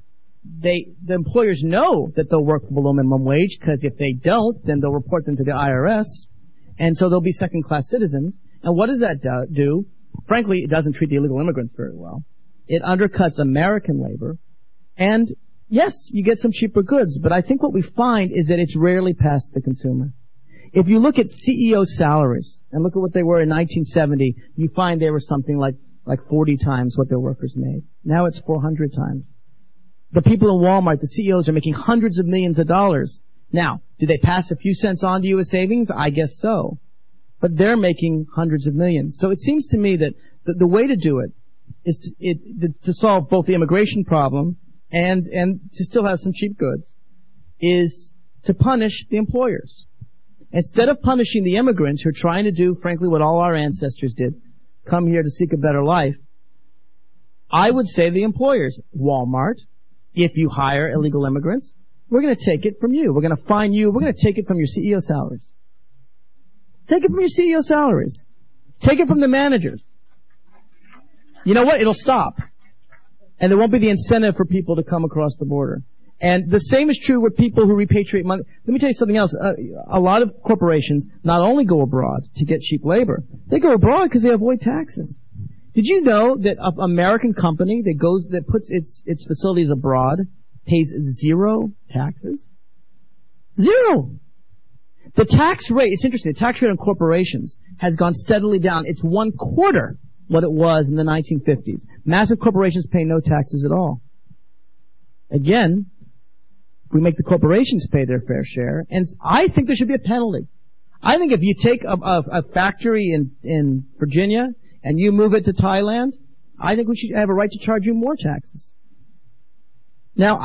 the employers know that they'll work for below minimum wage, because if they don't, then they'll report them to the IRS, and so they'll be second-class citizens. And what does that do? Frankly, it doesn't treat the illegal immigrants very well. It undercuts American labor, and yes, you get some cheaper goods, but I think what we find is that it's rarely past the consumer. If you look at CEO salaries and look at what they were in 1970, you find they were something like 40 times what their workers made. Now it's 400 times. The people in Walmart, the CEOs, are making hundreds of millions of dollars. Now, do they pass a few cents on to you as savings? I guess so. But they're making hundreds of millions. So it seems to me that the way to do it is to solve both the immigration problem and to still have some cheap goods, is to punish the employers. Instead of punishing the immigrants who are trying to do, frankly, what all our ancestors did, come here to seek a better life, I would say to the employers, Walmart, if you hire illegal immigrants, we're going to take it from you. We're going to fine you. We're going to take it from your CEO salaries. Take it from your CEO salaries. Take it from the managers. You know what? It'll stop. And there won't be the incentive for people to come across the border. And the same is true with people who repatriate money. Let me tell you something else. A lot of corporations not only go abroad to get cheap labor, they go abroad because they avoid taxes. Did you know that an American company that puts its facilities abroad pays zero taxes? Zero. The tax rate, it's interesting, the tax rate on corporations has gone steadily down. It's 1/4 what it was in the 1950s. Massive corporations pay no taxes at all. Again, we make the corporations pay their fair share, and I think there should be a penalty. I think if you take a factory in Virginia and you move it to Thailand, I think we should have a right to charge you more taxes. Now,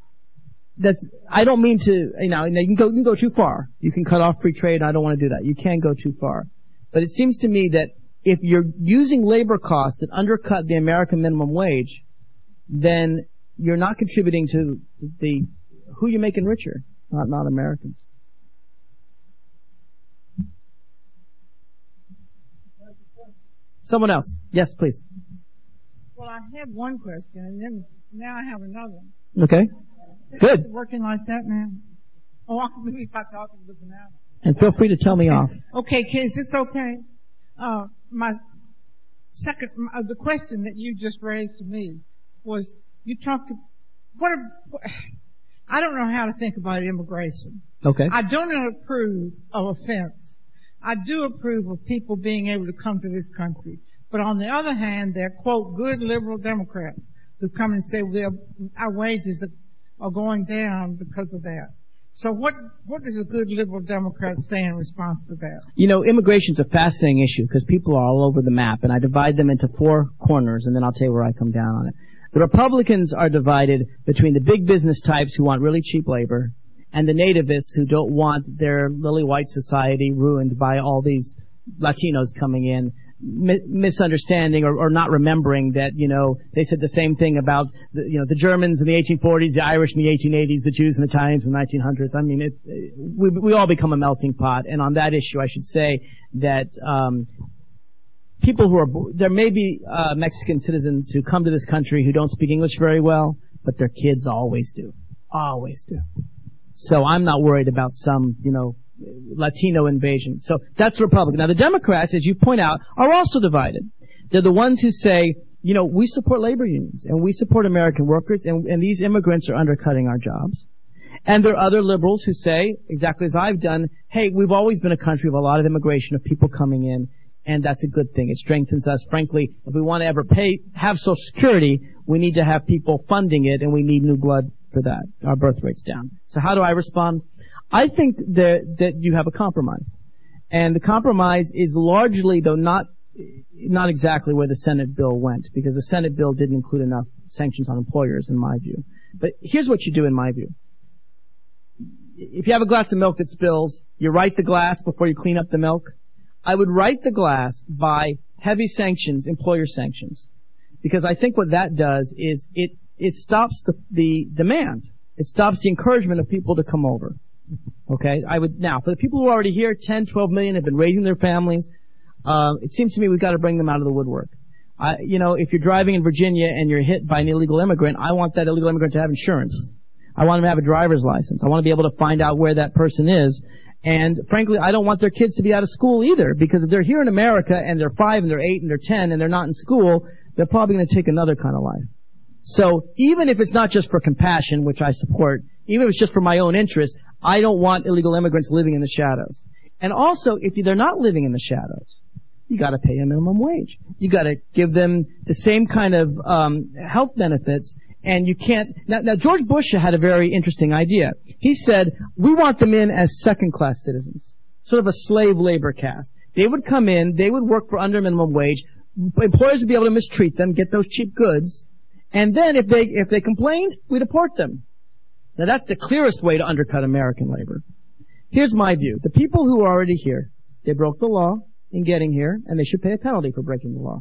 I don't mean to, you can go too far. You can cut off free trade. I don't want to do that. You can go too far. But it seems to me that if you're using labor costs that undercut the American minimum wage, then you're not contributing to who you're making richer, not Americans. Someone else. Yes, please. Well, I had one question, and then now I have another one. Okay. Good. Working like that, man. Oh, I can believe I talk to the now. And feel free to tell me off. Okay, is this okay? The question that you just raised to me was, you talked I don't know how to think about immigration. Okay. I do not approve of offense. I do approve of people being able to come to this country. But on the other hand, there are, quote, good liberal Democrats who come and say, well, our wages are going down because of that. So what does a good liberal Democrat say in response to that? Immigration's a fascinating issue because people are all over the map, and I divide them into 4 corners, and then I'll tell you where I come down on it. The Republicans are divided between the big business types who want really cheap labor and the nativists who don't want their lily white society ruined by all these Latinos coming in, misunderstanding or not remembering that, they said the same thing about the Germans in the 1840s, the Irish in the 1880s, the Jews and the Italians in the 1900s. I mean, we all become a melting pot. And on that issue, I should say that people there may be Mexican citizens who come to this country who don't speak English very well, but their kids always do. Always do. So I'm not worried about some, Latino invasion. So that's Republican. Now the Democrats, as you point out, are also divided. They're the ones who say, we support labor unions and we support American workers and these immigrants are undercutting our jobs. And there are other liberals who say, exactly as I've done, hey, we've always been a country of a lot of immigration, of people coming in, and that's a good thing. It strengthens us. Frankly, if we want to ever have Social Security, we need to have people funding it, and we need new blood for that. Our birth rate's down. So how do I respond? I think that you have a compromise. And the compromise is largely, though not exactly where the Senate bill went, because the Senate bill didn't include enough sanctions on employers, in my view. But here's what you do, in my view. If you have a glass of milk that spills, you right the glass before you clean up the milk. I would right the glass by heavy sanctions, employer sanctions. Because I think what that does is it stops the demand. It stops the encouragement of people to come over. Okay? Now, for the people who are already here, 10, 12 million have been raising their families. It seems to me we've got to bring them out of the woodwork. If you're driving in Virginia and you're hit by an illegal immigrant, I want that illegal immigrant to have insurance. I want them to have a driver's license. I want to be able to find out where that person is. And frankly, I don't want their kids to be out of school either, because if they're here in America and they're 5 and they're 8 and they're 10 and they're not in school, they're probably going to take another kind of life. So even if it's not just for compassion, which I support, even if it's just for my own interest, I don't want illegal immigrants living in the shadows. And also, if they're not living in the shadows, you got to pay a minimum wage. You got to give them the same kind of health benefits. And you can't. Now, George Bush had a very interesting idea. He said, we want them in as second-class citizens, sort of a slave labor caste. They would come in, they would work for under minimum wage. Employers would be able to mistreat them, get those cheap goods, and then if they complained, we deport them. Now, that's the clearest way to undercut American labor. Here's my view: the people who are already here, they broke the law in getting here, and they should pay a penalty for breaking the law.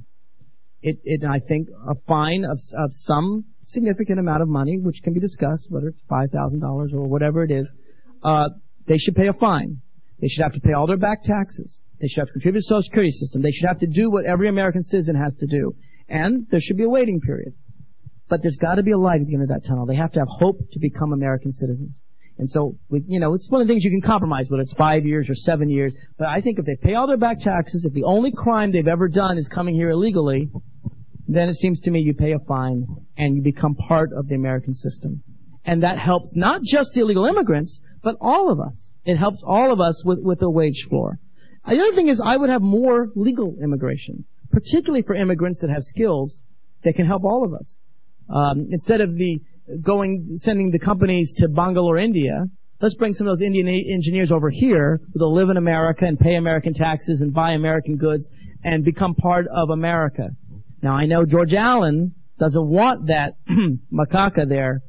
I think a fine of some significant amount of money, which can be discussed, whether it's $5,000 or whatever it is, they should pay a fine. They should have to pay all their back taxes. They should have to contribute to the Social Security system. They should have to do what every American citizen has to do. And there should be a waiting period. But there's got to be a light at the end of that tunnel. They have to have hope to become American citizens. And so, it's one of the things you can compromise, whether it's 5 years or 7 years. But I think if they pay all their back taxes, if the only crime they've ever done is coming here illegally, then it seems to me you pay a fine and you become part of the American system. And that helps not just the illegal immigrants, but all of us. It helps all of us with a wage floor. The other thing is I would have more legal immigration, particularly for immigrants that have skills that can help all of us. Instead of sending the companies to Bangalore, India, let's bring some of those Indian engineers over here who will live in America and pay American taxes and buy American goods and become part of America. Now, I know George Allen doesn't want that macaca there,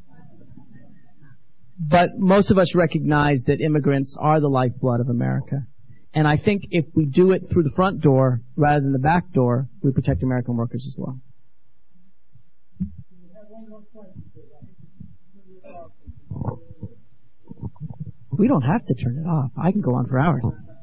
but most of us recognize that immigrants are the lifeblood of America. And I think if we do it through the front door rather than the back door, we protect American workers as well. We don't have to turn it off. I can go on for hours.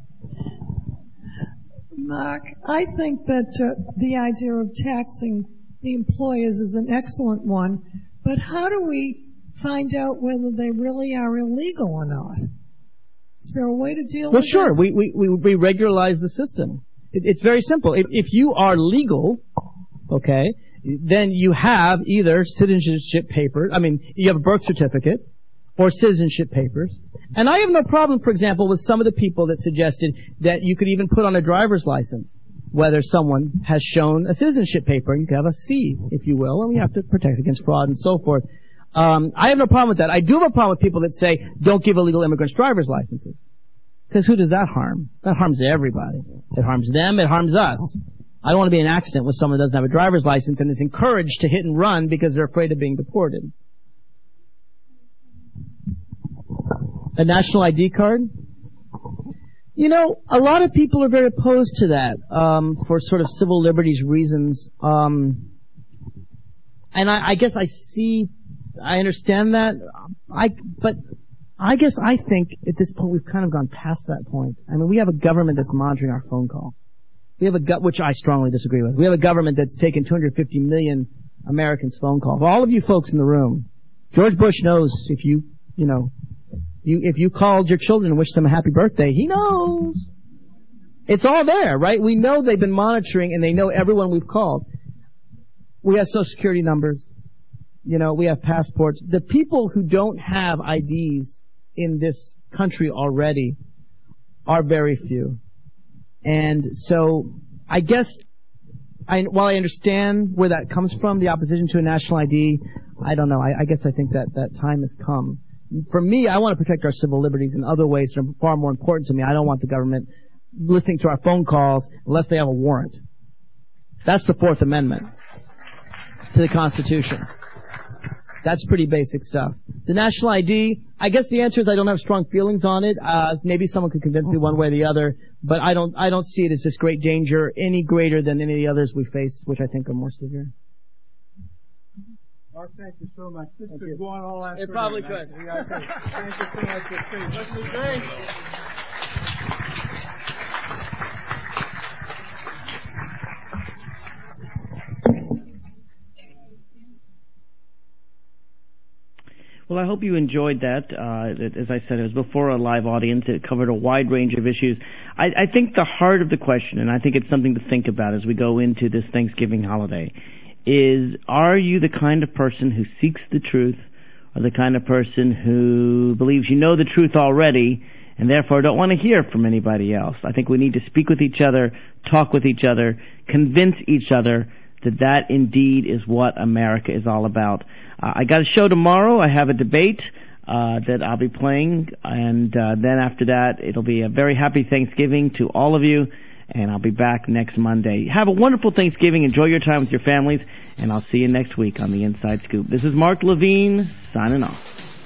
Mark, I think that the idea of taxing the employers is an excellent one, but how do we find out whether they really are illegal or not? Is there a way to deal with sure. that? We regularize the system. It's very simple. If you are legal, okay, then you have either citizenship papers, you have a birth certificate, or citizenship papers. And I have no problem, for example, with some of the people that suggested that you could even put on a driver's license whether someone has shown a citizenship paper. You could have a C, if you will, and we have to protect against fraud and so forth. I have no problem with that. I do have a problem with people that say, don't give illegal immigrants driver's licenses. Because who does that harm? That harms everybody. It harms them, it harms us. I don't want to be in an accident with someone who doesn't have a driver's license and is encouraged to hit and run because they're afraid of being deported. A national ID card? A lot of people are very opposed to that for sort of civil liberties reasons. And I guess I understand that. But I guess I think at this point we've kind of gone past that point. We have a government that's monitoring our phone calls. We have which I strongly disagree with. We have a government that's taken 250 million Americans' phone calls. All of you folks in the room, George Bush knows if you called your children and wished them a happy birthday, he knows. It's all there, right? We know they've been monitoring and they know everyone we've called. We have Social Security numbers. We have passports. The people who don't have IDs in this country already are very few. And so I guess while I understand where that comes from, the opposition to a national ID, I don't know. I guess I think that time has come. For me, I want to protect our civil liberties in other ways that are far more important to me. I don't want the government listening to our phone calls unless they have a warrant. That's the Fourth Amendment to the Constitution. That's pretty basic stuff. The national ID, I guess the answer is I don't have strong feelings on it. Maybe someone could convince me one way or the other, but I don't see it as this great danger any greater than any of the others we face, which I think are more severe. Mark, thank you so much. This could go on all afternoon. It probably could. Yeah, okay. Thank you so much for speaking. This was great. Well, I hope you enjoyed that. As I said, it was before a live audience. It covered a wide range of issues. I think the heart of the question, and I think it's something to think about as we go into this Thanksgiving holiday, is are you the kind of person who seeks the truth, or the kind of person who believes you know the truth already and therefore don't want to hear from anybody else? I think we need to speak with each other, talk with each other, convince each other that indeed is what America is all about. I got a show tomorrow. I have a debate that I'll be playing, and then after that, it'll be a very happy Thanksgiving to all of you, and I'll be back next Monday. Have a wonderful Thanksgiving. Enjoy your time with your families, and I'll see you next week on The Inside Scoop. This is Mark Levine, signing off.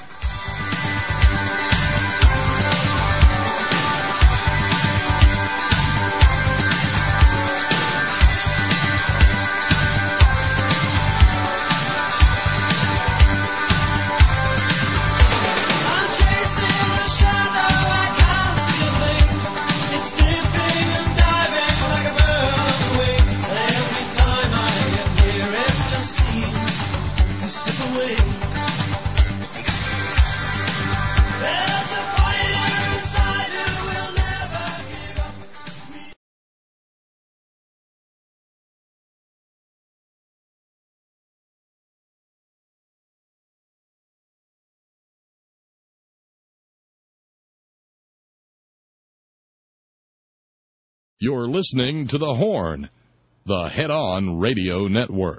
You're listening to The Horn, the head-on radio network.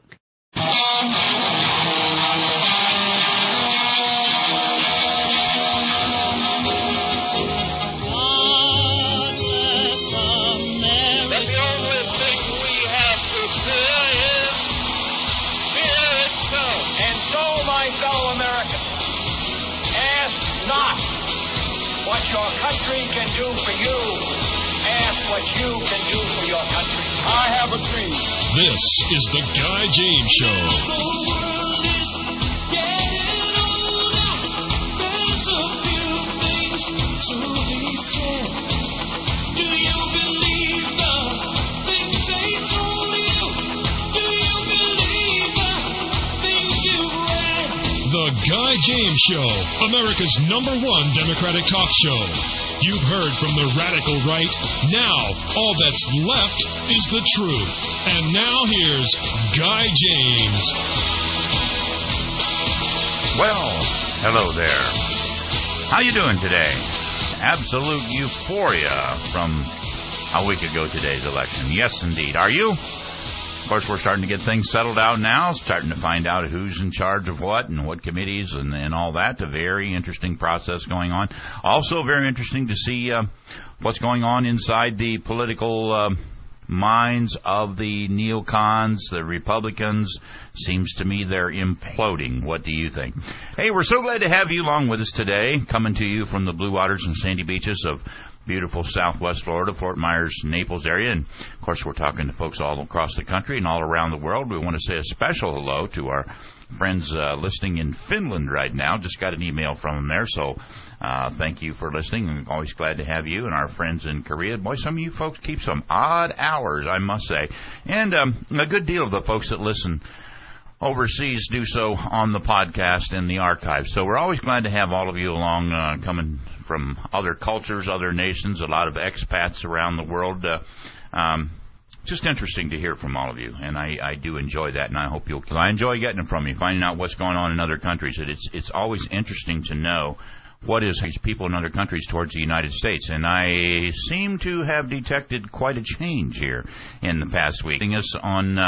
This is the Guy James Show. The Guy James Show, America's #1 Democratic talk show. You've heard from the radical right. Now, all that's left is the truth. And now here's Guy James. Well, hello there. How you doing today? Absolute euphoria from a week ago today's election. Yes, indeed. Are you? Of course, we're starting to get things settled out now, starting to find out who's in charge of what and what committees and all that. A very interesting process going on. Also very interesting to see what's going on inside the political minds of the neocons, the Republicans. Seems to me they're imploding. What do you think? Hey, we're so glad to have you along with us today, coming to you from the blue waters and sandy beaches of beautiful Southwest Florida, Fort Myers, Naples area. And, of course, we're talking to folks all across the country and all around the world. We want to say a special hello to our friends listening in Finland right now. Just got an email from them there, so thank you for listening. I'm always glad to have you and our friends in Korea. Boy, some of you folks keep some odd hours, I must say. And a good deal of the folks that listen overseas do so on the podcast and the archive. So we're always glad to have all of you along, coming from other cultures, other nations, a lot of expats around the world. Just interesting to hear from all of you, and I do enjoy that, and I hope you'll. I enjoy getting it from you, finding out what's going on in other countries. It's always interesting to know what is people in other countries towards the United States, and I seem to have detected quite a change here in the past week. Us on,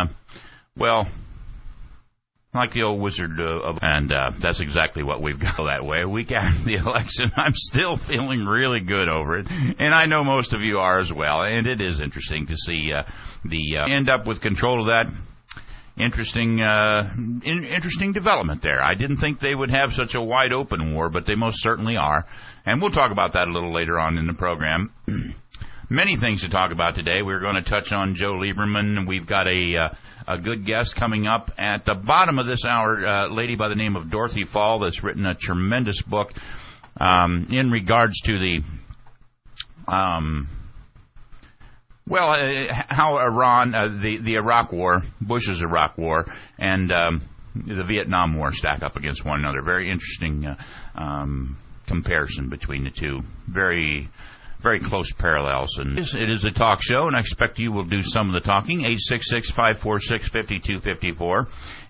like the old wizard and that's exactly what we've got that way. A week after the election, I'm still feeling really good over it, and I know most of you are as well, and it is interesting to see end up with control of that. Interesting development there. I didn't think they would have such a wide open war, but they most certainly are, and we'll talk about that a little later on in the program. Many things to talk about today. We're going to touch on Joe Lieberman. We've got a good guest coming up at the bottom of this hour, a lady by the name of Dorothy Fall that's written a tremendous book in regards to the how Iran, the Iraq War, Bush's Iraq War, and the Vietnam War stack up against one another. Very interesting comparison between the two. Very, very close parallels. And it is a talk show, and I expect you will do some of the talking. 866-546-5254.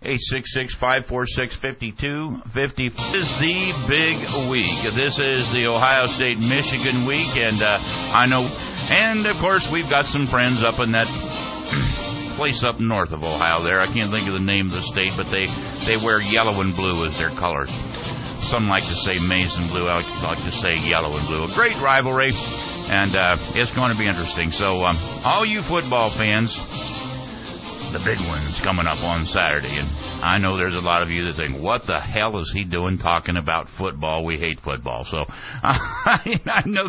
866-546-5250. This is the big week. This is the Ohio State-Michigan week, and I know, and of course we've got some friends up in that place up north of Ohio there. I can't think of the name of the state, but they wear yellow and blue as their colors. Some like to say maize and blue. I like to say yellow and blue. A great rivalry, and it's going to be interesting. So all you football fans, the big one's coming up on Saturday, and I know there's a lot of you that think, what the hell is he doing talking about football? We hate football. So I know